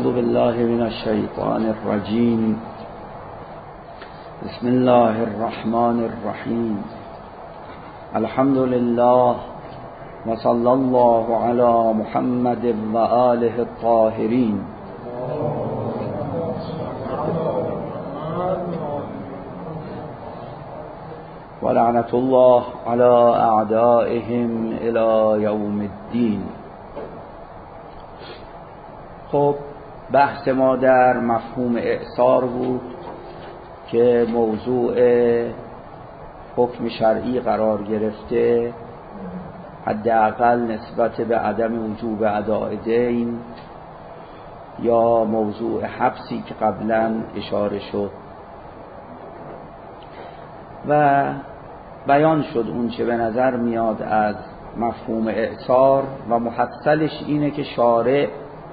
أعوذ بالله من الشيطان الرجيم بسم الله الرحمن الرحيم الحمد لله وصلى الله على محمد وآله الطاهرين ولعنة الله على أعدائهم إلى يوم الدين. خب بحث ما در مفهوم اعصار بود که موضوع حکم شرعی قرار گرفته، حداقل نسبت به عدم وجوب اداء دین یا موضوع حبسی که قبلا اشاره شد و بیان شد اون چه به نظر میاد از مفهوم اعصار و محصلش اینه که شارع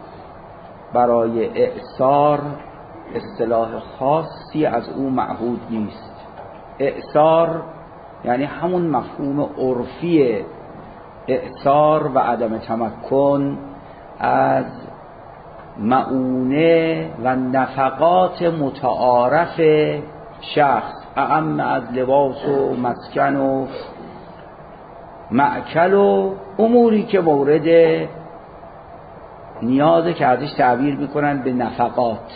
برای اعصار اصطلاح خاصی از او معهود نیست. اعصار یعنی همون مفهوم عرفی اعصار و عدم تمکن از مؤونه و نفقات متعارف شخص، اعم از لباس و مسکن و مأکل و اموری که مورد نیازه که ازش تعبیر میکنن به نفقات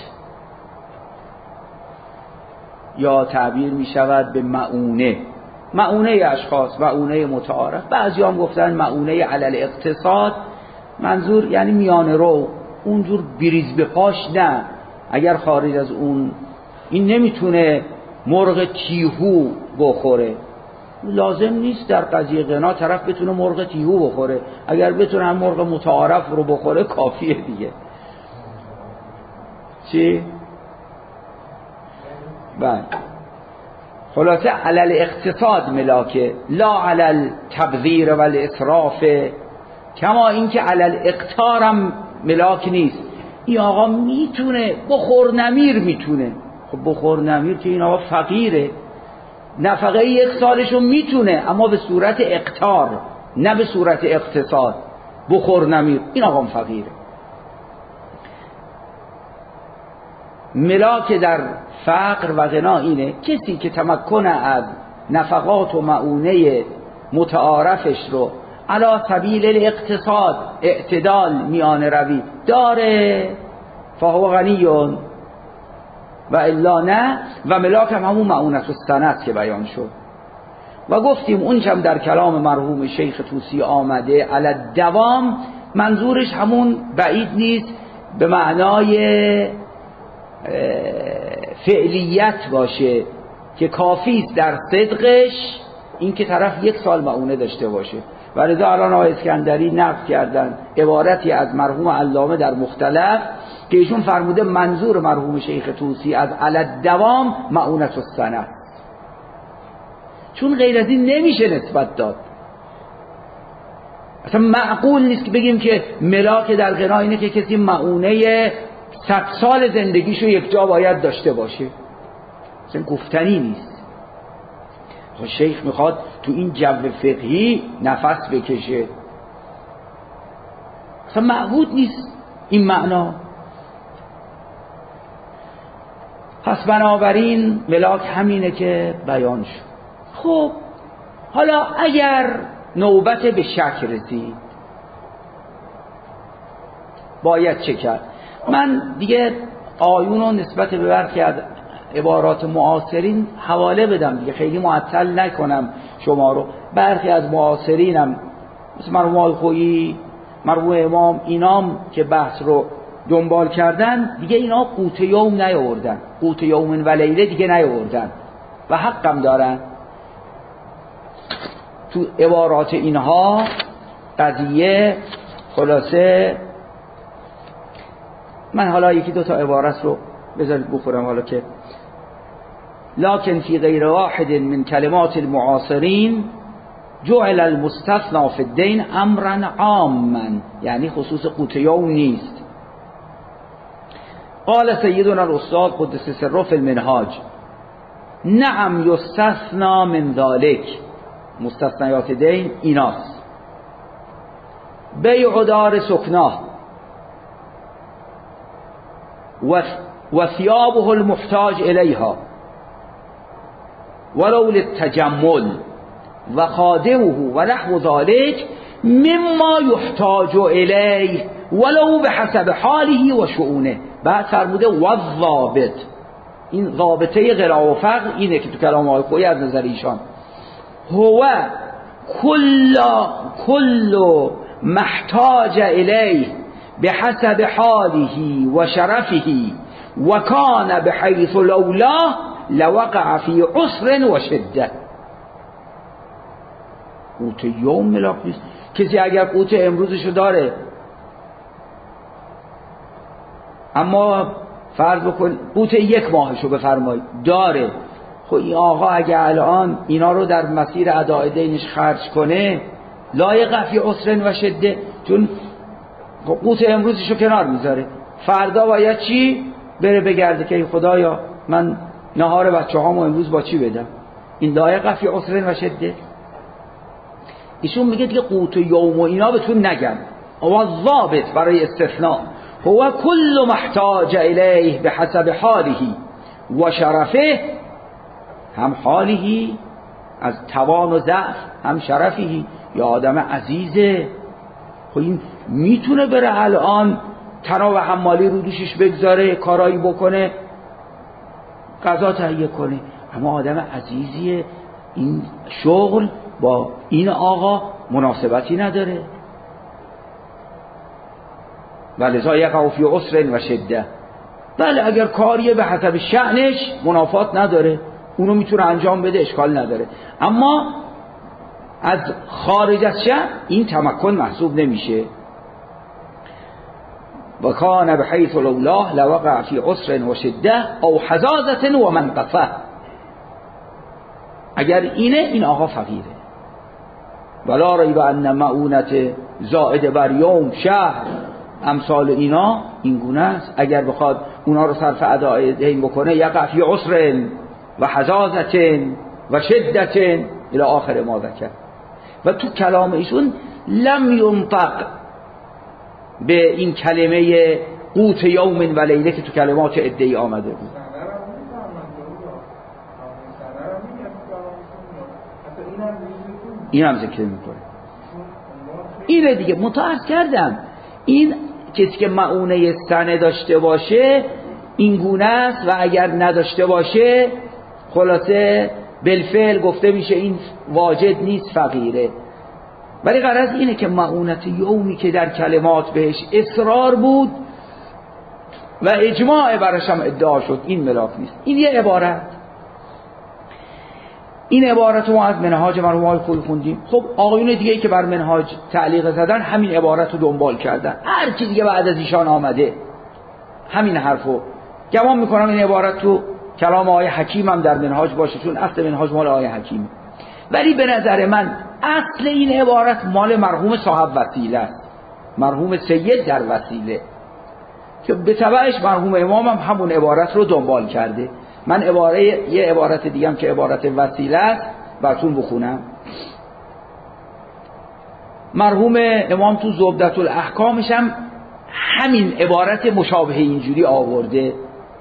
یا تعبیر میشود به مؤونه اشخاص، مؤونه متعارف. بعضی هم گفتن مؤونه علل اقتصاد، منظور یعنی میانه رو، اونجور بریز به پاش نه. اگر خارج از اون این نمیتونه مرغ تیهو بخوره، لازم نیست در قضیه غنا طرف بتونه مرغ تیهو بخوره، اگر بتونه هم مرغ متعارف رو بخوره کافیه دیگه. چی؟ بله، خلاصه علل اقتصاد ملاکه، لا علل تبذیر و الاسراف، کما اینکه علل اقتارم ملاک نیست. این آقا میتونه بخور نمیر، میتونه. خب بخور نمیر که این آقا فقیره، نفقه یک سالشو میتونه اما به صورت اقتار نه به صورت اقتصاد. بخور نمیر، این آقا فقیره. ملاک در فقر و غنا اینه کسی که تمکن از نفقات و مؤونه متعارفش رو علی سبیل الاقتصاد، اعتدال، میانه روی داره، فهو غنیون و الا نه. و ملاک هم همون مؤونت السنت که بیان شد و گفتیم اونچم در کلام مرحوم شیخ طوسی آمده علی دوام، منظورش همون بعید نیست به معنای فعلیت باشه که کافی است در صدقش این که طرف یک سال مؤونه داشته باشه. و لذا الان آقای اسکندری نقل کردن عبارتی از مرحوم علامه در مختلف که ایشون فرموده منظور مرحوم شیخ طوسی از علی دوام مؤونت السنه، چون غیر از این نمیشه نسبت داد. اصلا معقول نیست که بگیم که ملاک در غنا اینه که کسی مؤونه 100 سال زندگیشو یک جا باید داشته باشه، اصلا گفتنی نیست. شیخ میخواد تو این جو فقهی نفس بکشه، اصلا معهود نیست این معنا. پس بنابراین ملاک همینه که بیان شد. خب حالا اگر نوبت به شک رسید باید چه کرد؟ من دیگه آیونو نسبت به برخی از عبارات معاصرین حواله بدم دیگه، خیلی معطل نکنم شما رو. برخی از معاصرینم مثل مرحوم الخویی، مرحوم امام، اینام که بحث رو دنبال کردن دیگه اینا قوت یوم نیاوردن، قوت یوم و لیله دیگه نیاوردن و حقم دارن. تو عبارات اینها قضیه خلاصه، من حالا یکی دو تا عبارت رو بذارید بخورم حالا که لكن في غير واحد من كلمات المعاصرين جعل المستثنى في الدين امرا عاما، یعنی خصوص قوت یوم نیست. قال سيدنا الاستاذ قدس سره في المنهاج نعم يستثنى من ذلك، مستثنیات دین ایناست: بیع دار سکناه، و ثیابه المحتاج الیها ولو للتجمل و خادمه و نحو ذلك مما یحتاج الیه ولو بحسب حاله و شؤونه. بعد فرموده و الضابط، این ضابطه غنا و فقر اینه که تو کلام آقای خویی از نظر ایشان هو کل محتاج الیه بحسب حاله و شرفه و کان بحیث لولاه لوقع فی عسر و شده. قوت یوم ملاک نیست. کسی اگر قوت امروزشو داره اما فرض بکن قوت یک ماهشو بفرمایید داره، خب این آقا اگه الان اینا رو در مسیر اداء دینش خرج کنه لایق فی عسر و شده، چون قوت امروزشو کنار میذاره، فردا باید چی بره بگرده که خدایا من نهار بچه‌هامو امروز با چی بدم؟ این لایق فی عسر و شده. ایشون میگه دیگه قوت یوم و اینا بهتون نگم. و الضابط برای استثناء هو کل محتاج الیه بحسب حاله و شرفه، هم حاله از توان و ضعف، هم شرفه یا آدم عزیزه. خب این میتونه بره الان تناب حمالی رو دوشش بگذاره، کارایی بکنه، غذا تهیه کنه، اما آدم عزیزیه، این شغل با این آقا مناسبتی نداره. ولذا یقع فی عسر و شده. بله اگر کاریه به حسب شأنش منافات نداره، اونو میتونه انجام بده، اشکال نداره، اما از خارج از شأن این تمکن محسوب نمیشه. و کان بحیث لولاه لوقع فی عسر و شده او حزازة و منقصه. اگر اینه این آقا فقیره. ولا ریب ان معونت زائد بر یوم شهر، امثال اینا این گونه است. اگر بخواد اونا رو صرف اداء دین بکنه یقع فی عسر و حزازة و شدة الی آخر ما ذکر. و تو کلام ایشون لم ینطق به این کلمه قوت یوم و لیله که تو کلمات ادعی آمده بود. این هم ذکر میکنه. اینه دیگه متعرض کردم، این کسی که معونه سنه داشته باشه این گونه است و اگر نداشته باشه خلاصه بالفعل گفته میشه این واجد نیست، فقیره. ولی غرض اینه که معونت یومی که در کلمات بهش اصرار بود و اجماع برش هم ادعا شد این ملاک نیست. این یه عبارت، این عبارت رو ما از منهاج مرحوم آقای خویی خوندیم. خب آقایون دیگه ای که بر منهاج تعلیق زدن همین عبارت رو دنبال کردن، هر کی دیگه بعد از ایشان آمده همین حرفو گمان میکنم این عبارت تو کلام آقای حکیم هم در منهاج باشه، چون اصل منهاج مال آقای حکیم. ولی به نظر من اصل این عبارت مال مرحوم صاحب وسیله است، مرحوم سید در وسیله، که به تبعش مرحوم امام هم همون عبارت رو دنبال کرده. من یه عبارت دیگه هم که عبارت وسیله است براتون بخونم. مرحوم امام تو زبدة الاحکامش هم همین عبارت مشابه اینجوری آورده.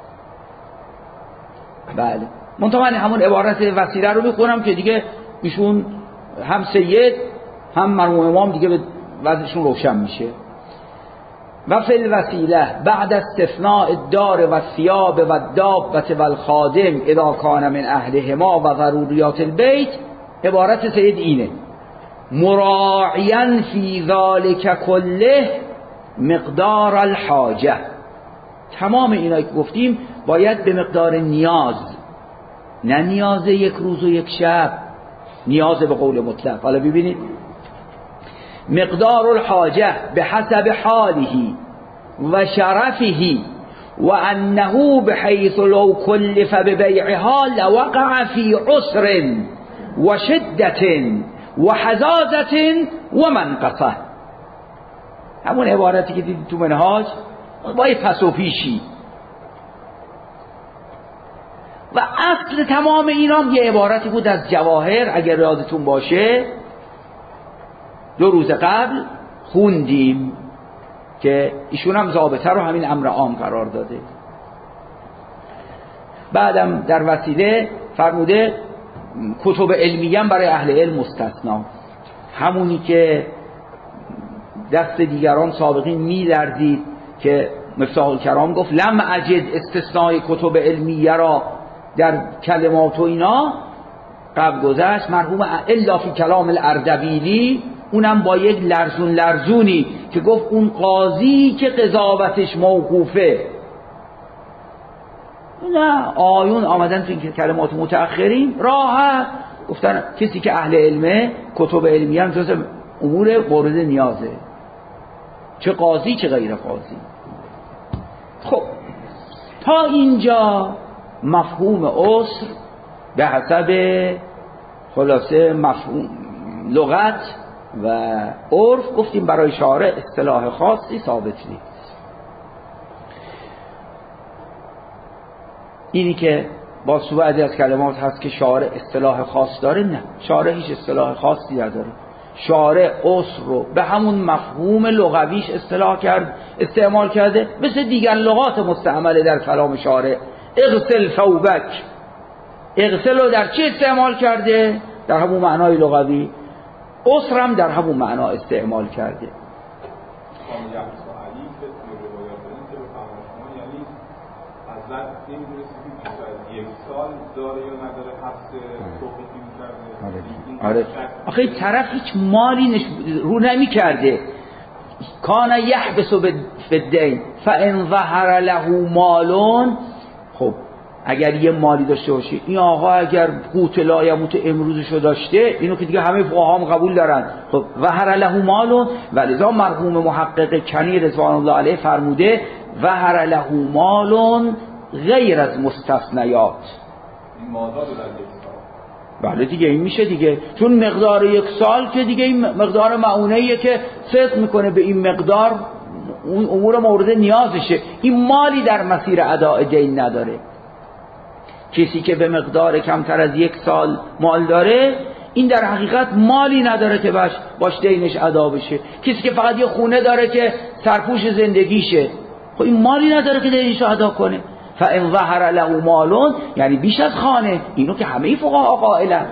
بله منتها من همون عبارت وسیله رو میخونم که دیگه ایشون هم سید هم مرحوم امام دیگه به وضعشون روشن میشه. و فی الوسیله بعد استثناء الدار و الثیاب و الدابة و الخادم اذا کان من اهلهما و ضروریات البیت، عبارت سید اینه: مراعیا فی ذلک کله مقدار الحاجه. تمام اینایی که گفتیم باید به مقدار نیاز، نه نیاز یک روز و یک شب، نیاز به قول مطلق. حالا ببینید مقدار الحاجه به حسب حاله و شرفه و انه بحیث لو کلف ببیعها لوقع فی عسر و شدة و حزازة و منقصه. همون عبارتی که دیدید تو منهاج با یه پس و پیشی. و اصل تمام اینام یه عبارتی بود از جواهر، اگر یادتون باشه 2 روز قبل خوندیم که ایشون هم ضابطه رو همین امر عام قرار داده. بعدم در وسیله فرموده کتب علمیه هم برای اهل علم مستثنا، همونی که دست دیگران سابقین می‌لرزید که مفتاح الکرام گفت لم اجد استثناء کتب علمیه را در کلمات و اینا قبل گذشت، مرحوم الا فی کلام الاردبیلی، اونم با یک لرزونی که گفت اون قاضی که قضاوتش موقوفه. نه آیون آمدن تو این کلمات متأخرین راحت گفتن کسی که اهل علمه کتب علمیه هم جز امور مورد نیازه، چه قاضی چه غیر قاضی. خب تا اینجا مفهوم عسر به حسب خلاصه مفهوم لغت و عرف گفتیم برای شارع اصطلاح خاصی ثابت نیست. اینی که با بعضی از کلمات هست که شارع اصطلاح خاص داره، نه، شارع هیچ اصطلاح خاصی نداره. شارع عسر رو به همون مفهوم لغویش استعمال کرده، مثل دیگر لغات مستعمله در کلام شارع. اغسل ثوبک، اغسل رو در چی استعمال کرده؟ در همون معنای لغوی. عسر هم در همون معنا استعمال کرده. آره. آخه طرف هیچ مالی رو نمی کرده. کان یحبس بالدین فان ظهر له مالون. خب اگر یه مالی داشته باشه، این آقا اگر قوت لا یموت امروزشو داشته، اینو که دیگه همه فقها هم قبول دارن، خب ظهر له مالون. ولذا مرحوم محقق کنی رضوان الله علیه فرموده ظهر له مالون غیر از مستثنیات. این مادار در بله دیگه این میشه دیگه، چون مقدار 1 سال که دیگه این مقدار معونه‌ایه که صدق میکنه به این مقدار اون امور مورد نیازشه. این مالی در مسیر اداء دین نداره. کسی که به مقدار کمتر از 1 سال مال داره، این در حقیقت مالی نداره که باش دینش ادا بشه. کسی که فقط یه خونه داره که سرپوش زندگیشه، خب این مالی نداره که دینش ادا کنه. فان ظهر له مالون یعنی بیش از خانه، اینو که همه فقها قائلن.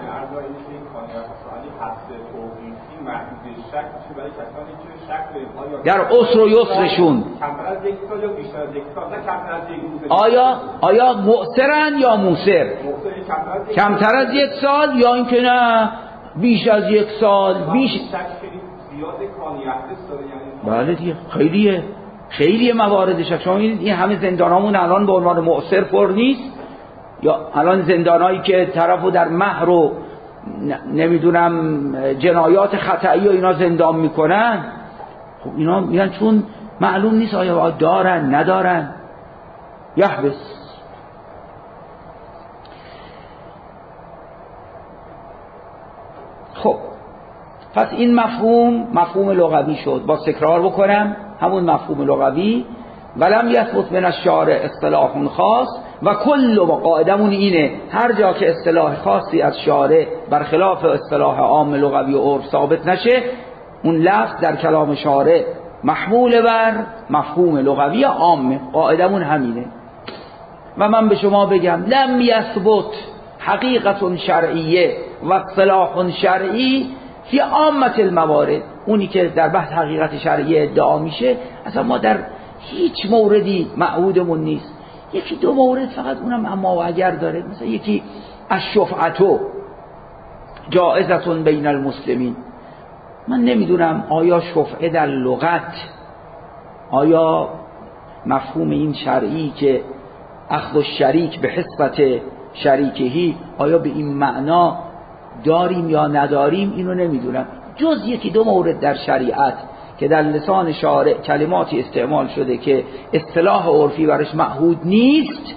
در عسر و یسرشون آیا مؤثرن یا موثر؟ کمتر از 1 سال یا اینکه نه بیش از 1 سال. بیش بله دیگه خیلیه مواردش. شما این همه زندانامون الان به عنوان مؤثر پر نیست، یا الان زندانایی که طرفو در مهر و نمیدونم جنایات خطایی و اینا زندان میکنن، خب اینا میگن چون معلوم نیست آیا دارن ندارن یحبس. خب پس این مفهوم لغوی شد. با تکرار بکنم همون مفهوم لغوی. ولم یثبت من الشارع اصطلاح خاص و کل قاعدمون اینه هر جا که اصطلاح خاصی از شارع برخلاف اصطلاح عام لغوی و عرف ثابت نشه، اون لفظ در کلام شارع محمول بر مفهوم لغوی عامه. قاعدمون همینه. و من به شما بگم لم یثبت حقیقت شرعیه و اصطلاح شرعی فی عامه الموارد. اونی که در بحث حقیقت شرعیه ادعا میشه اصلا ما در هیچ موردی معهودمون نیست. 1-2 مورد فقط، اونم اما و اگر داره. مثلا یکی الشفعة جائزة بین المسلمین. من نمیدونم آیا شفعه در لغت، آیا مفهوم این شرعی که اخذ الشریک به حسبت شریکهی، آیا به این معنا داریم یا نداریم، اینو نمیدونم. جز 1-2 مورد در شریعت که در لسان شارع کلماتی استعمال شده که اصطلاح عرفی برش معهود نیست،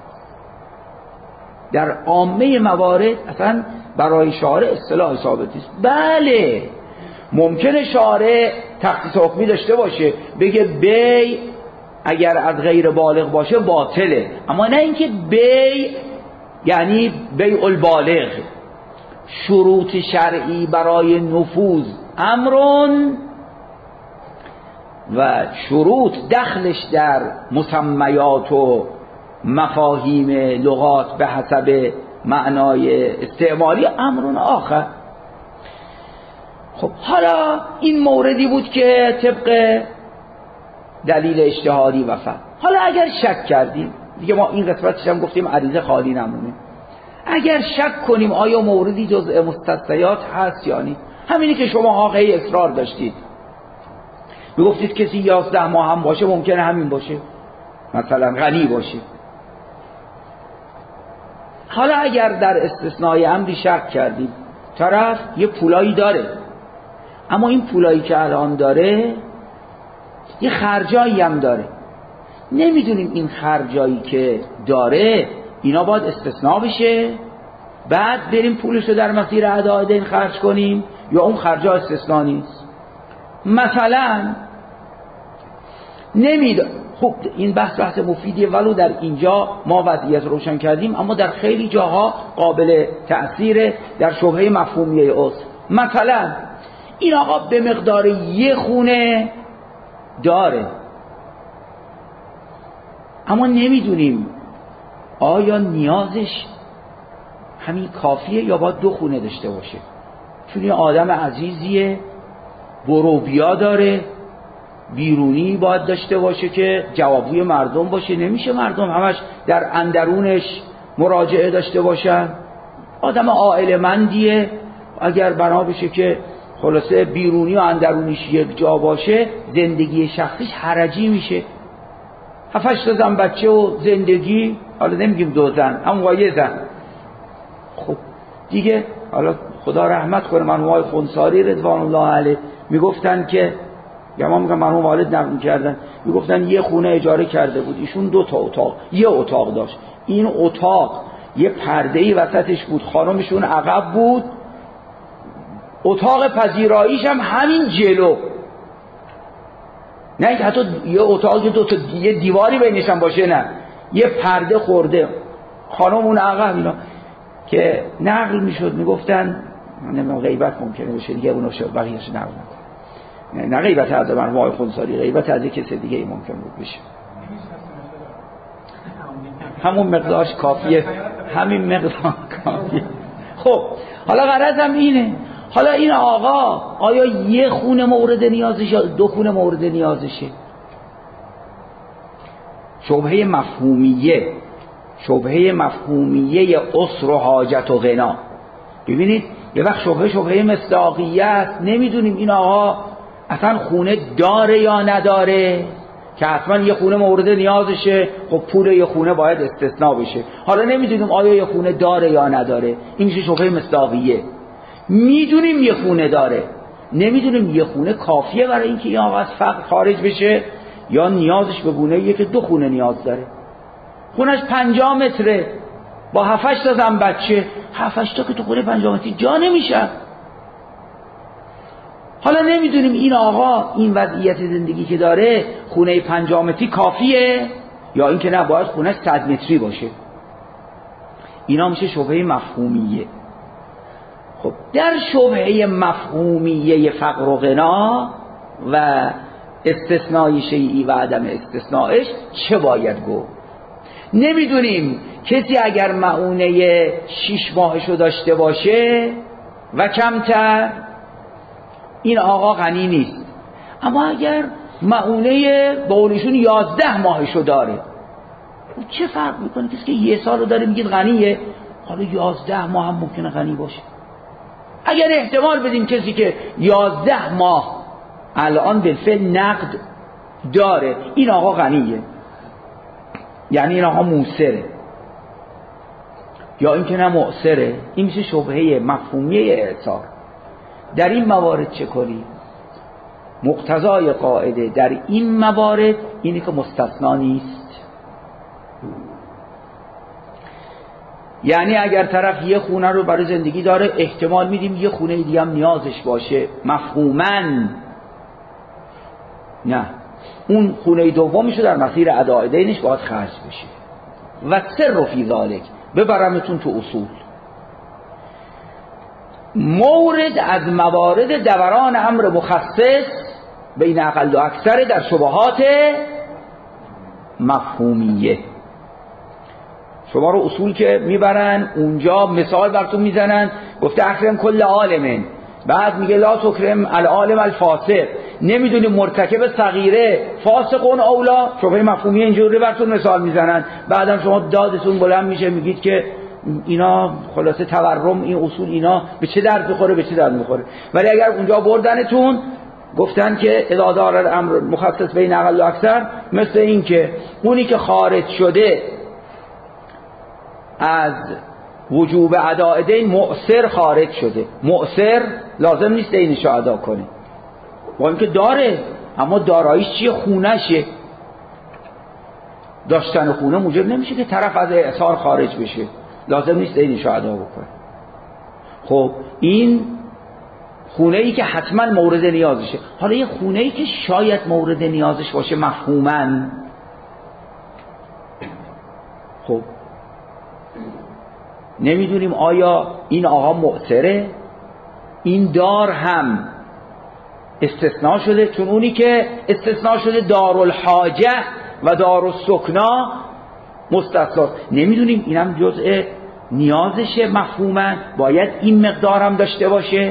در عامه موارد اصلا برای شارع اصطلاح ثابت نیست. بله ممکنه شارع تخصیص حکمی داشته باشه، بگه بی اگر از غیر بالغ باشه باطله، اما نه اینکه بی یعنی بیع البالغ. شروط شرعی برای نفوذ امرون و شروط دخلش در مسمیات و مفاهیم لغات به حسب معنای استعمالی امرون آخر. خب حالا این موردی بود که طبق دلیل اجتهادی و فهم. حالا اگر شک کردیم دیگه، ما این قسمتش هم گفتیم عریضه خالی نمونه، اگر شک کنیم آیا موردی جزء مستثنیات هست یا نه، همینی که شما واقعی اصرار داشتید میگفتید کسی 11 ماه هم باشه ممکنه همین باشه، مثلا غنی باشه. حالا اگر در استثنای امری شک کردیم، طرف یه پولایی داره، اما این پولایی که الان داره یه خرجایی هم داره، نمیدونیم این خرجایی که داره اینا باید استثناء بشه بعد بریم پولشو در مسیر ادای دین خرج کنیم یا اون خرجا استثناء نیست. مثلا خب این بحث مفیدیه، ولو در اینجا ما وضعیت روشن کردیم، اما در خیلی جاها قابل تأثیر در شبهه مفهومیه اصل. مثلا این آقا به مقدار یه خونه داره، اما نمیدونیم آیا نیازش همین کافیه یا باید 2 خونه داشته باشه، چون یه آدم عزیزیه، برو بیا داره، بیرونی باید داشته باشه که جوابگوی مردم باشه، نمیشه مردم همش در اندرونش مراجعه داشته باشن. آدم عائله‌مندیه، اگر بنا بشه که خلاصه بیرونی و اندرونیش یک جا باشه زندگی شخصیش حرجی میشه. 7-8 زن بچه و زندگی، حالا نمیگیم 2 زن اما 1 زن، خب دیگه حالا خدا رحمت کنه مرحوم آقای خنثاری رضوان الله علیه میگفتن که، یا ما میگم مرحوم والد نقل کردن، میگفتن یه خونه اجاره کرده بود ایشون 2 تا اتاق، یه اتاق داشت، این اتاق یه پرده‌ای وسطش بود، خانمشون عقب بود، اتاق پذیراییش هم همین جلو، نه حتی یه اتاق یه دیواری بینش هم باشه، نه یه پرده خورده، خانم اون عقب. اینا که نقل میشد میگفتن، نمیدونم غیبت ممکنه بشه دیگه، اونو بقیه‌اش نقل نکنه، نه غیبت از مرحوم آقای خنثاری، غیبت از کسی دیگه ای ممکن بود بشه. همون مقدارش کافیه، همین مقدار کافیه. خب حالا غرضم اینه، حالا این آقا آیا یه خونه مورد نیازش یا 2 خونه مورد نیازشه؟ شبهه مفهومیه اسر و حاجت و غنا. ببینید یه وقت شبهه مصداقیت، نمیدونیم این آقا اصلا خونه داره یا نداره، که حتما یه خونه مورد نیازشه، خب پول یه خونه باید استثناء بشه. حالا نمیدونیم آیا یه خونه داره یا نداره، این میشه شبهه مصداقیه. میدونیم یه خونه داره، نمیدونیم یه خونه کافیه برای اینکه این آقا از فقر خارج بشه یا نیازش به گونه‌ایه که 2 خونه نیاز داره. خونش 50 متره با 7-8 تا زن بچه، 7-8 تا که تو خونه 50 متری جا نمیشه. حالا نمیدونیم این آقا این وضعیت زندگی که داره خونه 50 متری کافیه یا اینکه نه باید خونش 100 متری باشه. اینا میشه شبهه مفهومیه. خب در شبهه مفهومیه فقر و غنا و استثنای شیئی و عدم استثنائش چه باید گفت؟ نمیدونیم کسی اگر مؤونه 6 ماهشو داشته باشه و کمتر، این آقا غنی نیست. اما اگر مؤونه بقولشون 11 ماهشو داره، چه فرق میکنه؟ کسی که 1 سالو داره میگید غنیه، حالا 11 ماه هم ممکنه غنی باشه. اگر احتمال بدیم کسی که 11 ماه الان بالفعل نقد داره، این آقا غنیه، یعنی این آقا موسره، یا اینکه نه معسره، این میشه شبهه مفهومیه اعصار. در این موارد چه کنیم؟ مقتضای قاعده در این موارد اینی که مستثنا نیست. یعنی اگر طرف یه خونه رو برای زندگی داره، احتمال میدیم یه خونه دیگه هم نیازش باشه، مفهوماً نه، اون خونه دومیشو در مسیر ادای دینش باید خرج بشه. و سر فی ذالک، ببرمتون تو اصول، مورد از موارد دوران امر مخصص بین اقل و اکثر در شبهات مفهومیه. شما رو اصول که میبرن اونجا مثال براتون میزنن، گفته اکرم کل عالم، بعد میگه لا تکرم العالم الفاسق، نمیدونی مرتکب صغیره فاسقون اولا، شبهه مفهومی اینجوری براتون مثال میزنن، بعدم شما دادتون بلند میشه میگید که اینا خلاصه تورم، این اصول اینا به چه درد میخوره به چه درد میخوره. ولی اگر اونجا بردنتون گفتن که اذا دار الامر مخصص بین اقل و اکثر، مثل این که اونی که خارج شده از وجوب اداء دین مؤثر خارج شده، مؤثر لازم نیست دینشو ادا کنه، با اینکه داره اما داراییش چیه؟ خونشه. داشتن خونه موجب نمیشه که طرف از اعصار خارج بشه، لازم نیست دینشو ادا بکنه. خب این خونه ای که حتما مورد نیازشه. حالا یه خونه ای که شاید مورد نیازش باشه مفهوماً، خب نمیدونیم آیا این آقا مؤثره؟ این دار هم استثناء شده، چون اونی که استثناء شده دارالحاجه و دارالسکنا مستثنا. نمیدونیم اینم جزء نیازشه مفهوما، باید این مقدار هم داشته باشه.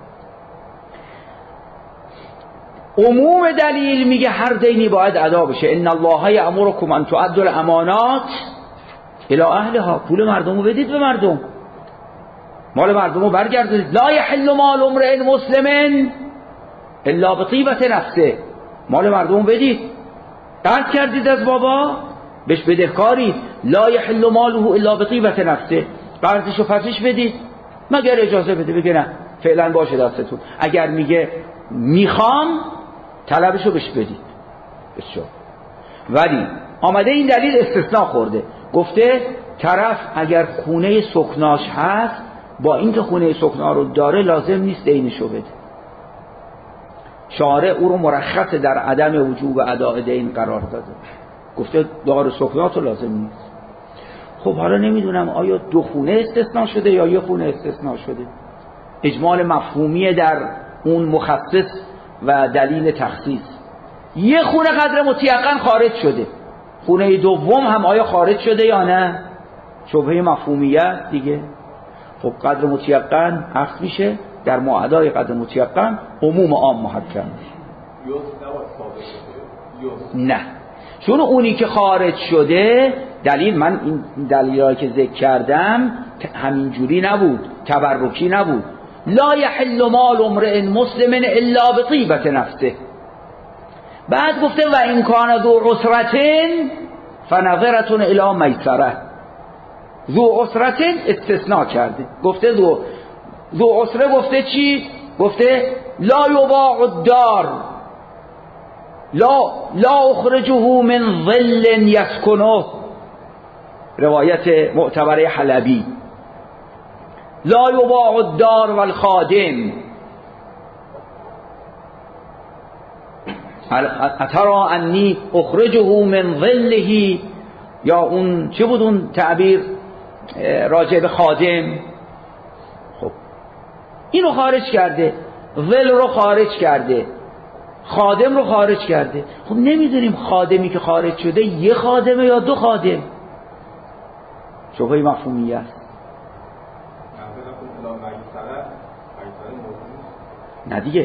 عموم دلیل میگه هر دینی باید ادا بشه. ان الله یأمرکم ان تؤدوا الامانات الی اهلها، پول مردمو بدید به مردم، مال مردمو برگردونید. لا یحل مال امرئ مسلم الا بطیبة نفسه، مال مردمو بدید. قرض کردید از بابا بهش بدهکاری، لا یحل ماله الا بطیبة نفسه، قرضشو پسش بدید مگر اجازه بده، بگه نه فعلا باشه دستتون. اگر میگه میخوام طلبشو بهش بدید. بسیار. ولی آمده این دلیل استثناء خورده، گفته طرف اگر خونه سکناش هست، با اینکه خونه سکنا رو داره لازم نیست دینشو بده. شارع او رو مرخص در عدم وجوب اداء دین قرار داده، گفته دار سکنات رو لازم نیست. خب حالا نمیدونم آیا دو خونه استثناء شده یا یه خونه استثناء شده. اجمال مفهومی در اون مخصص و دلیل تخصیص. یه خونه قدر مطلقاً خارج شده، خونه دوم هم آیا خارج شده یا نه؟ شبهه مفهومیت دیگه. خب قدر مطلقاً عکس میشه در معادای قدر مطلقاً عموم عام محکم. نه، چون اونی که خارج شده دلیل، من این دلیلی که ذکر کردم همینجوری نبود، تبرکی نبود. لا یحل مال امرئ مسلم الا بطیبة نفسه. بعد گفته و این کان ذو عسرة فنظرة الی میسرة. ذو عسرة استثناء کرده، گفته ذو عسره، گفته چی؟ گفته لا یباع الدار لا اخرجه من ظل یسکنه، روایت معتبره حلبی. لا یباع الدار والخادم اترا انی اخرجه من ظله، یا اون چی بود اون تعبیر راجع به خادم. خب اینو خارج کرده، ظل رو خارج کرده، خادم رو خارج کرده. خب نمیدونیم خادمی که خارج شده یه خادمه یا دو خادم. شبهه مفهومی است. نه دیگه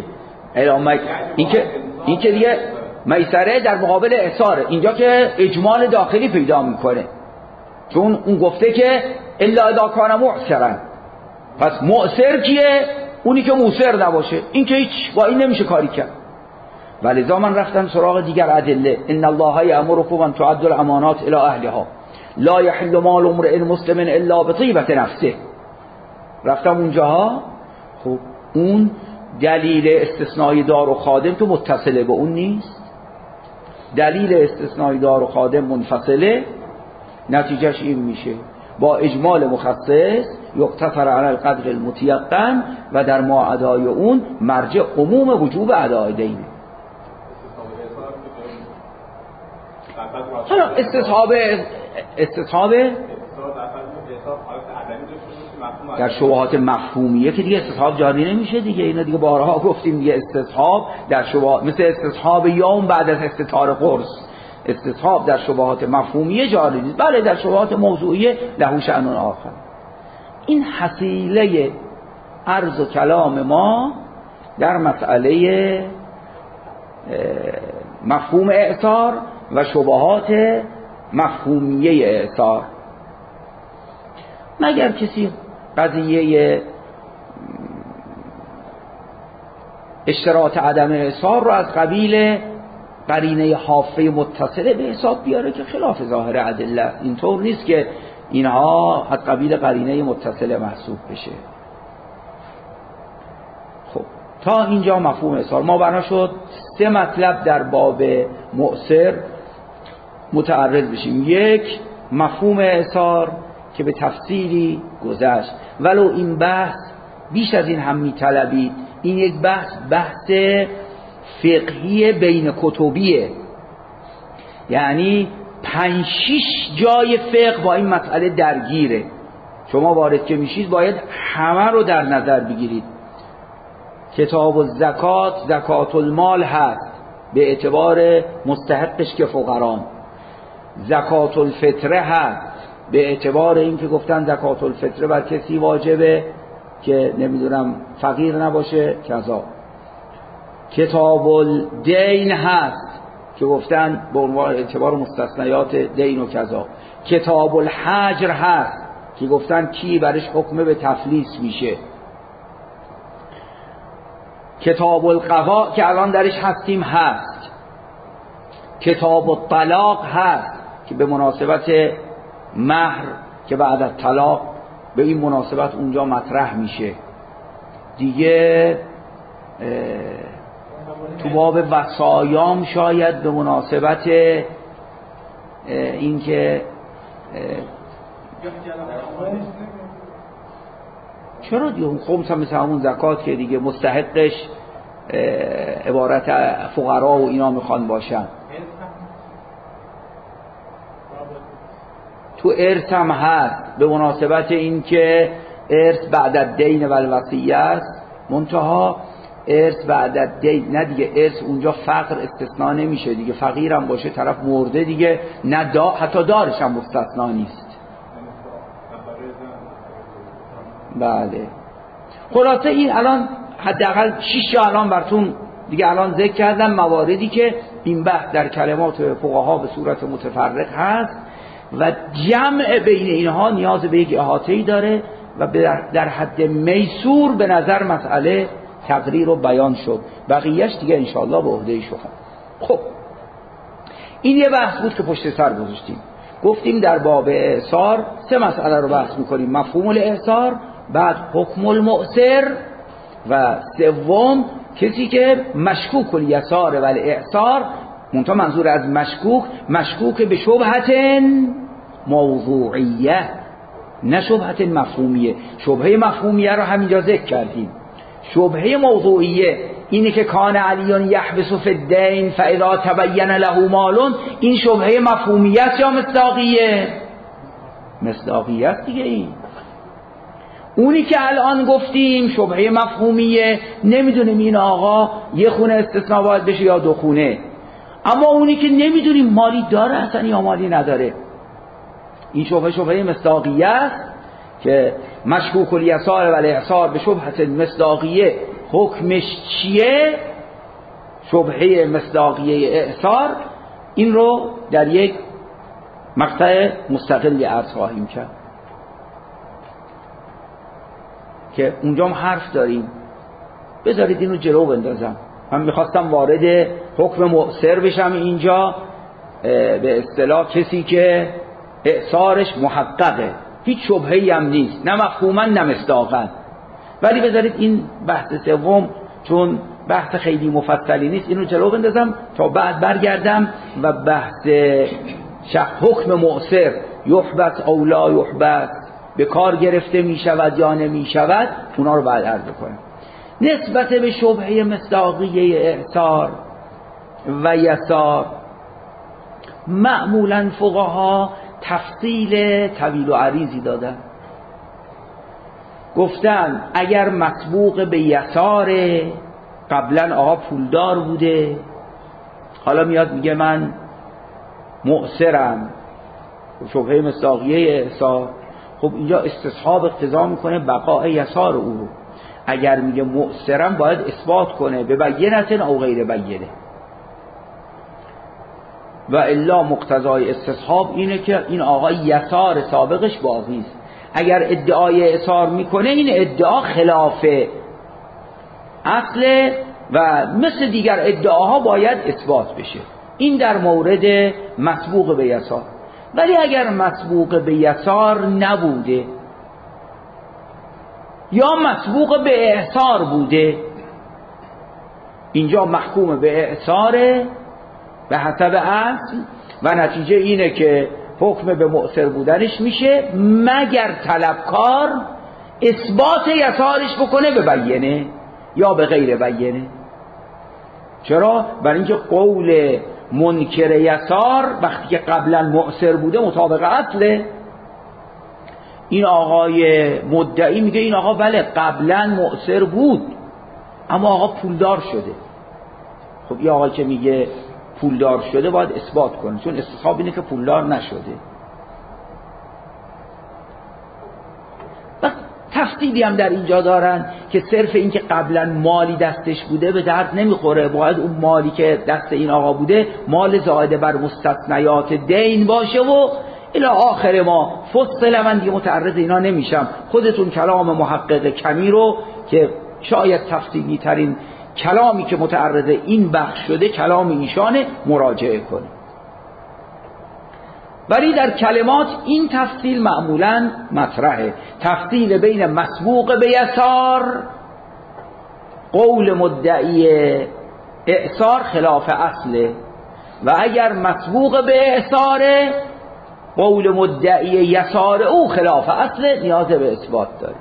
این که دیگه میسره در مقابل احصاره، اینجا که اجمال داخلی پیدا میکنه، چون اون گفته که الا اذا کان معسرا. پس معسر کیه؟ اونی که موسر نباشه. این که هیچ با این نمیشه کاری کرد. ولذا من رفتم سراغ دیگر ادله. ان الله یأمرکم ان تؤدوا الامانات الی اهلها لا یحل مال امرئ مسلم الا بطیبة نفسه. رفتم اونجاها. خب اون دلیل استثنای دار و خادم تو متصله به اون نیست، دلیل استثنای دار و خادم منفصله. نتیجهش این میشه با اجمال مخصص یقتصر علی القدر المتیقن و در معادای اون مرجع عموم وجوب اداء دینه. حالا استصحاب در شبهات مفهومیه که دیگه استصحاب جاری نمیشه دیگه. اینا دیگه بارها گفتیم دیگه، استصحاب در شبهات مثل استصحاب یوم بعد از استطار قرص، استصحاب در شبهات مفهومیه جاری نیست، بله در شبهات موضوعیه له شأن آخر. این حصیله عرض و کلام ما در مسئله مفهوم اعصار و شبهات مفهومیه اعصار. مگر کسی قضیه اشتراط عدم اعصار رو از قبیل قرینه حافه متصله به حساب بیاره که خلاف ظاهر ادله است. اینطور نیست که اینها از قبیل قرینه متصله محسوب بشه. خب تا اینجا مفهوم اعصار. ما بنا شد 3 مطلب در باب مؤثر متعرض بشیم. 1 مفهوم اعصار که به تفصیلی گذشت، ولو این بحث بیش از این هم میطلبید. این یک بحث فقهی بین کتبیه، یعنی 5-6 جای فقه با این مسئله درگیره. شما وارد که میشید باید همه رو در نظر بگیرید. کتاب الزکات، زکات المال هست به اعتبار مستحقش که فقران. زکات الفطره هست به اعتبار این که گفتن زکات الفطره بر کسی واجبه که نمیدونم فقیر نباشه کذا. کتاب الدین هست که گفتن به عنوان اعتبار مستثنیات دین و کذا. کتاب الحجر هست که گفتن کی برش حکمه به تفلیس میشه. کتاب القضاء که الان درش هستیم هست. کتاب الطلاق هست که به مناسبت مهر که بعد از طلاق به این مناسبت اونجا مطرح میشه دیگه. تو باب وصایام شاید به مناسبت این که چرا دیگه اون خمس هم مثل همون زکات که دیگه مستحقش عبارت فقرا و اینا میخوان باشن. تو ارث هم هست به مناسبت این که ارث بعد الدین و الوصیه است، منتها ارث بعد الدین نه دیگه، ارث اونجا فقر استثناء نمیشه دیگه، فقیر هم باشه طرف مرده دیگه نه حتی دارش هم مستثناء نیست. بله خلاصه این الان حداقل 6 تا الان براتون دیگه الان ذکر کردم مواردی که این بحث در کلمات فقها به صورت متفرق هست و جمع بین اینها نیاز به یک احاطه‌ای داره و در حد میسور به نظر مسئله تقریر و بیان شد، بقیهش دیگه انشاءالله به عهده شما. خب این یه بحث بود که پشت سر گذاشتیم. گفتیم در باب اعصار 3 مسئله رو بحث میکنیم: مفهوم الاعصار، بعد حکم المؤثر و سوم کسی که مشکوک الیسار و الاعصار، منتها منظور از مشکوک به شبهت موضوعیه نه شبهت مفهومیه. شبهه مفهومیه رو همینجا ذکر کردیم. شبهه موضوعیه اینه که کان علی یحبس فی الدین فاذا تبین له مال، این شبهه مفهومیه است یا مصداقیه؟ مصداقیه است دیگه. این اونی که الان گفتیم شبهه مفهومیه، نمیدونیم این آقا یه خونه استثناء باید بشه یا 2 خونه. اما اونی که نمیدونیم مالی داره اصلا یا مالی نداره، این شبهه مصداقیه است که مشکوک الیسار و الاعصار به شبهت مصداقیه حکمش چیه؟ شبهه مصداقیه اعصار. این رو در یک مقطع مستقلی عرض خواهیم کرد که اونجا هم حرف داریم. بذارید اینو جلو بندازم. من میخواستم وارد حکم مؤثر بشم اینجا، به اصطلاح کسی که اعصارش محققه، هیچ شبهه‌ای هم نیست، نه مفهوما نه مصداقا. ولی بذارید این بحث سوم چون بحث خیلی مفصلی نیست اینو جلو بندازم تا بعد برگردم و بحث حکم مؤثر یحبس او لا یحبس، به کار گرفته می شود یا نمی شود، اونا رو بعد عرض کنم. نسبت به شبهه مصداقیه اعصار و یسار معمولا فقها تفصیل طویل و عریضی دادن. گفتن اگر مسبوق به یسار، قبلا آقا پولدار بوده، حالا میاد میگه من مؤثرم، شبهه مصداقیه اعصار، خب اینجا استصحاب اقتضا میکنه بقاء یسار او رو. اگر میگه مؤثرم باید اثبات کنه به بینت او غیر بینه، و الا مقتضای استصحاب اینه که این آقا یسار سابقش باقی است. اگر ادعای اعصار میکنه این ادعا خلاف اصل و مثل دیگر ادعاها باید اثبات بشه. این در مورد مسبوق به یسار. ولی اگر مسبوق به یسار نبوده یا مسبوق به اعصار بوده، اینجا محکوم به اعصاره به حسب اصل و نتیجه اینه که حکم به مؤثر بودنش میشه مگر طلبکار اثبات یسارش بکنه به بینه یا به غیر بینه. چرا؟ برای اینکه قول منکر یسار وقتی که قبلا مؤثر بوده مطابق اصله. این آقای مدعی میگه این آقا بله قبلا مؤثر بود اما آقا پولدار شده. خب این آقا که میگه پولدار شده باید اثبات کنه، چون استصحاب اینه که پولدار نشده. و تفصیلی هم در اینجا دارن که صرف این که قبلا مالی دستش بوده به درد نمیخوره، باید اون مالی که دست این آقا بوده مال زائد بر مستثنیات دین باشه و الی آخر ما فصل. من دیگه متعرض اینا نمیشم، خودتون کلام محقق کمی رو که شاید تفصیلی ترین کلامی که متعرض این بخش شده کلام ایشانه مراجعه کنید. ولی در کلمات این تفصیل معمولا مطرحه، تفصیل بین مسبوق به یسار، قول مدعی اعصار خلاف اصله، و اگر مسبوق به اعصاره قول مدعی یسار او خلاف اصله نیاز به اثبات داره.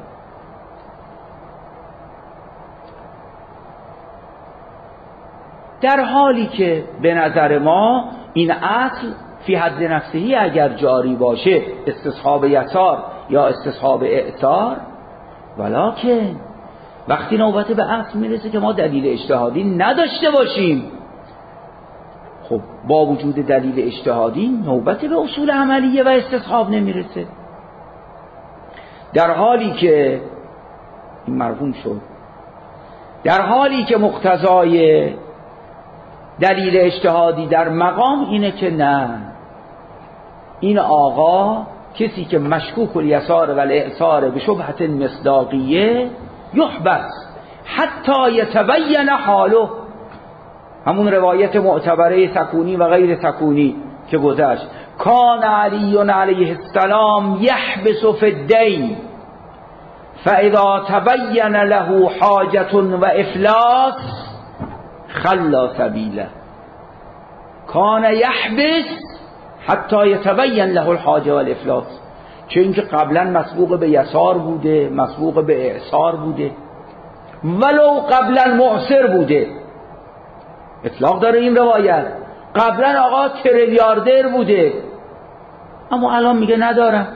در حالی که به نظر ما این اصل فی حد نفسهی اگر جاری باشه استصحاب یسار یا استصحاب اعصار، ولکن وقتی نوبت به اصل میرسه که ما دلیل اجتهادی نداشته باشیم، خب با وجود دلیل اجتهادی نوبت به اصول عملیه و استصحاب نمیرسه. در حالی که این مرحوم شد، در حالی که مقتضای دلیل اجتهادی در مقام اینه که نه، این آقا کسی که مشکوک الیسار و الاعصار به شبهت مصداقیه یحبس حتی یتبین حاله، همون روایت معتبره سکونی و غیر سکونی که گذشت، کان علی علیه السلام یحبس فی الدین فاذا تبین له حاجة و افلاس خلا سبیله. کان یحبس حتی یتبین له الحاجه و الافلاس، چه اینکه قبلا مسبوق به یسار بوده، مسبوق به اعصار بوده، ولو قبلا معسر بوده. اطلاق داره این روایت، قبلا آقا تریلیاردر بوده اما الان میگه ندارم،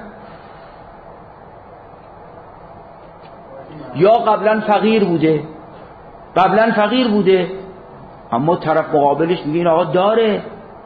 یا قبلا فقیر بوده، قبلا فقیر بوده اما طرف مقابلش میگه این آقا داره.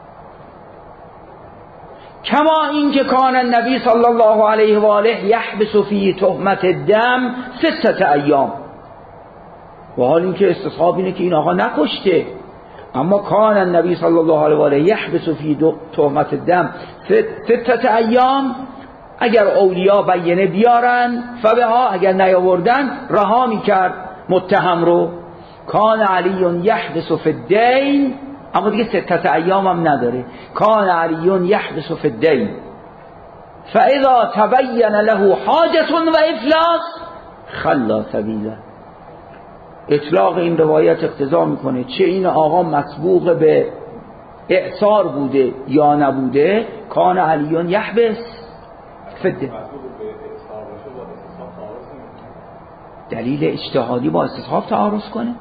کما اینکه کان النبی صلی الله علیه و آله یحبس فی تهمت الدم 6 ایام، و حال اینکه استصحاب اینه که این آقا نکشته، اما کان النبی صلی الله علیه و آله یحبس فی تهمت الدم 6 ایام، اگر اولیا بینه بیارن فبها، اگر نیاوردن رها میکرد متهم رو. کان علی یحبس فی الدین، اما دیگه 6 ایام هم نداره. کان علی یحبس فی الدین فاذا تبین له حاجة و افلاس خلا سبیله. اطلاق این روایت اقتضا میکنه چه این آقا مسبوق به اعصار بوده یا نبوده، کان علی یحبس فی الدین. دلیل اجتهادی با استصحاب تعارض کنه؟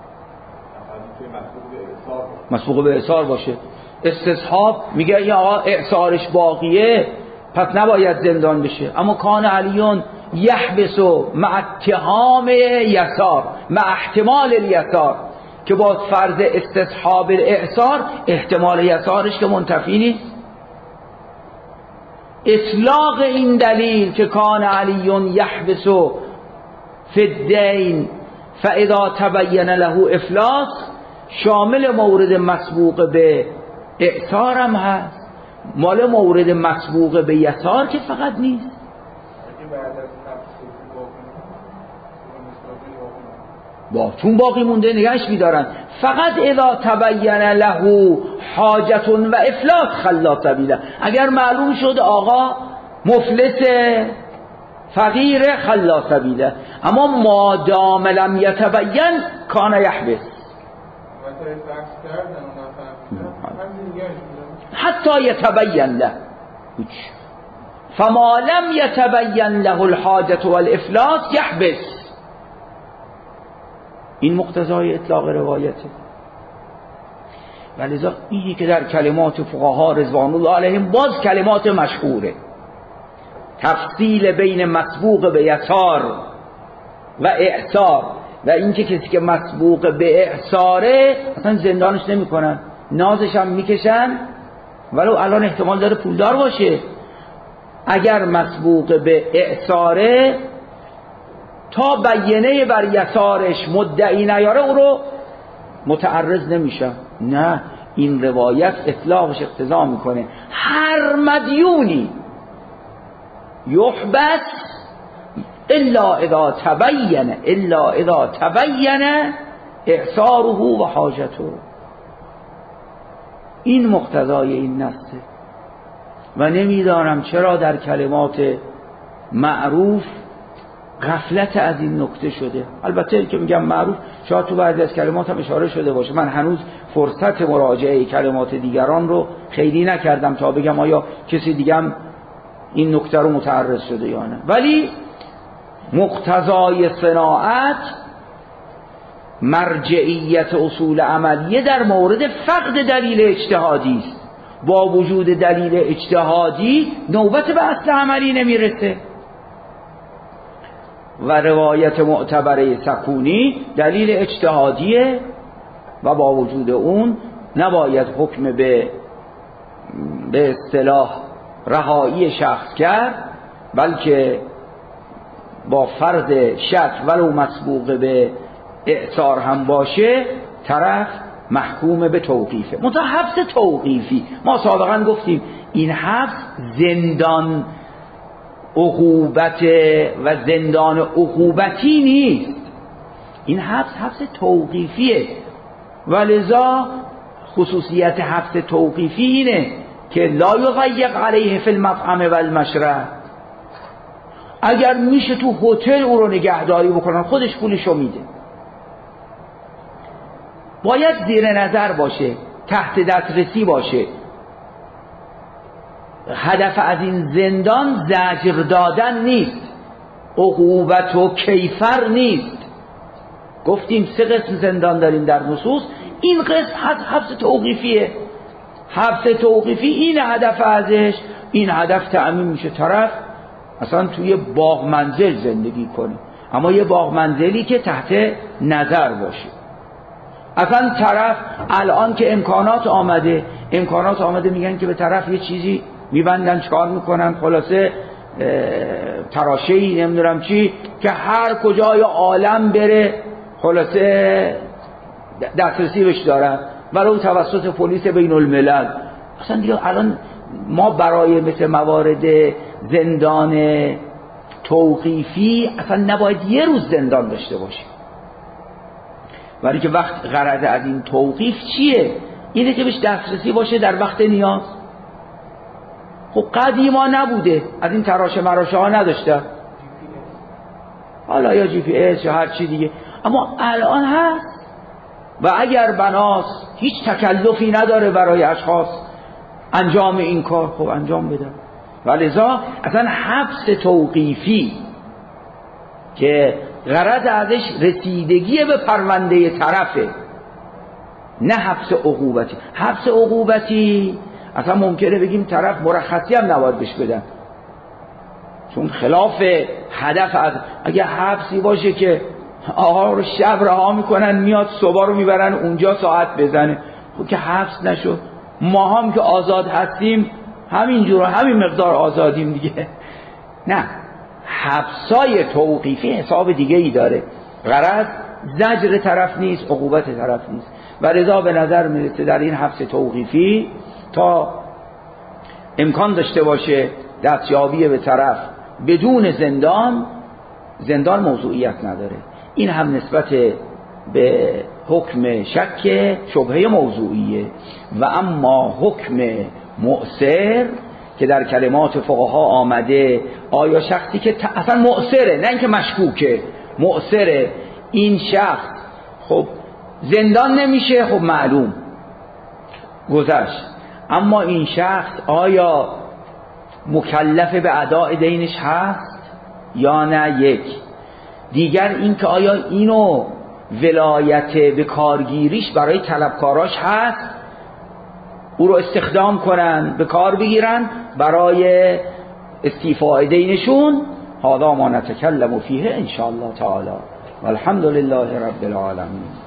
مسبوق به اعصار باشه. استصحاب میگه این آقا اعصارش باقیه پس نباید زندان بشه، اما کان علیون یحبس مع اتهام یسار مع احتمال الیسار، که با فرض استصحاب الاعصار احتمال یسارش که منتفی نیست. اطلاق این دلیل که کان علی یحبس فی الدین فاذا تبین له افلاس شامل مورد مسبوق به اعصار هم هست، مال مورد مسبوق به یسار که فقط نیست. چون باقی مونده نگهش میدارن. فقط اذا تبین له حاجت و افلاس خلا سبیله، اگر معلوم شد آقا مفلس فقیر خلا سبیله، اما مادام لم یتبین کان یحبس. حتی یتبین له، فما لم یتبین له الحاجت والافلاس یحبس. این مقتضای اطلاق روایته. ولذا اینی که در کلمات فقها رضوان الله علیهم باز کلمات مشهوره، تفصیل بین مسبوق به یسار و اعصار، و اینکه کسی که مسبوق به اعصاره اصلا زندانش نمی کنن، نازش هم میکشن ولو الان احتمال داره پولدار باشه. اگر مسبوق به اعصاره تا بیانه بر یسارش مدعی نیاره او رو متعرض نمیشه. نه، این روایت اطلاقش اقتضا میکنه هر مدیونی یحبس الا اذا تبین اعصاره و حاجته. این مقتضای این نصه. و نمیدانم چرا در کلمات معروف غفلت از این نکته شده. البته که میگم معروف، شاید تو بعضی از کلمات هم اشاره شده باشه. من هنوز فرصت مراجعه کلمات دیگران رو خیلی نکردم تا بگم آیا کسی دیگه هم این نکته رو متعرض شده یا نه. ولی مقتضای صناعت مرجعیت اصول عملیه در مورد فقد دلیل اجتهادی است. با وجود دلیل اجتهادی نوبت به اصل عملی نمیرسه. و روایت معتبره سکونی دلیل اجتهادیه و با وجود اون نباید حکم به اصطلاح رهایی شخص کرد، بلکه با فرض شک ولو مسبوق به اعصار هم باشه طرف محکوم به توقیفه. منتها حبس توقیفی، ما سابقا گفتیم این حبس زندان عقوبت و زندان عقوبتی نیست، این حبس توقیفیه. ولذا خصوصیت حبس توقیفی اینه که لا یضیق علیه فی المطعم و المشرب. اگر میشه تو هتل او رو نگهداری بکنن خودش پولشو میده. باید زیر نظر باشه، تحت دسترسی باشه. هدف از این زندان زجر دادن نیست، عقوبت و کیفر نیست. گفتیم 3 قسم زندان داریم در نصوص، این قسم حبس توقیفیه. حبس توقیفی این هدف ازش، این هدف تأمین میشه طرف اصلا توی باغ منزل زندگی کنه، اما یه باغ منزلی که تحت نظر باشه. اصلا طرف الان که امکانات آمده میگن که به طرف یه چیزی میبندن، چکار میکنن، خلاصه تراشه‌ای نمیدونم چی که هر کجای عالم بره خلاصه دسترسی بهش دارن، ولو توسط پلیس بین الملل. اصلا دیگه الان ما برای مثل موارد زندان توقیفی اصلا نباید یه روز زندان داشته باشیم. ولی که وقت غرض از این توقیف چیه؟ اینه که بهش دسترسی باشه در وقت نیاز. خب قدیما نبوده، از این تراشه مراشه ها نداشته، حالا یا GPS یا هر چی دیگه، اما الان هست. و اگر بناست هیچ تکلفی نداره برای اشخاص انجام این کار، خب انجام بدن. ولذا اصلا حبس توقیفی که غرض ازش رسیدگی به پرونده طرفه، نه حبس عقوبتی. حبس عقوبتی اصلا ممکنه بگیم طرف مرخصی هم نباید بهش بدن، چون خلاف هدف. از اگه حبسی باشه که آقا رو شب رها میکنن میاد صبح رو میبرن اونجا ساعت بزنه، خب که حبس نشد. ما هم که آزاد هستیم همینجور همین مقدار آزادیم دیگه. نه، حبسای توقیفی حساب دیگه ای داره. غرض زجر طرف نیست، عقوبت طرف نیست. و لذا به نظر میرسه در این حبس توقیفی تا امکان داشته باشه دستیابی به طرف بدون زندان موضوعیت نداره. این هم نسبت به حکم شک شبهه موضوعیه. و اما حکم مؤثر که در کلمات فقها آمده، آیا شخصی که اصلا مؤثره، نه اینکه مشکوکه، مؤثره، این شخص خب زندان نمیشه، خب معلوم گذشت. اما این شخص آیا مکلف به اداء دینش هست یا نه؟ یک دیگر این که آیا اینو ولایت به کارگیریش برای طلبکاراش هست، او رو استخدام کنن، به کار بگیرن برای استیفاء دینشون. هذا ما نتکلم فیه ان شاء الله تعالی والحمد لله رب العالمین.